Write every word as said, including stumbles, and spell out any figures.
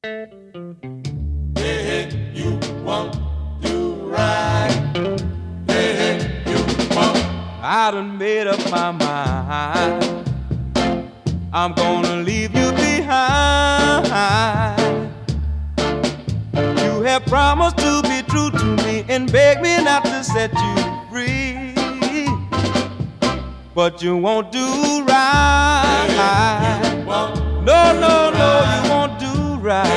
Hey, hey, you won't do right. Hey, hey, you won't. I done made up my mind. I'm gonna leave you behind. You have promised to be true to me and beg me not to set you free, but you won't do right. Hey, you won't. No, no, no, you won't do right.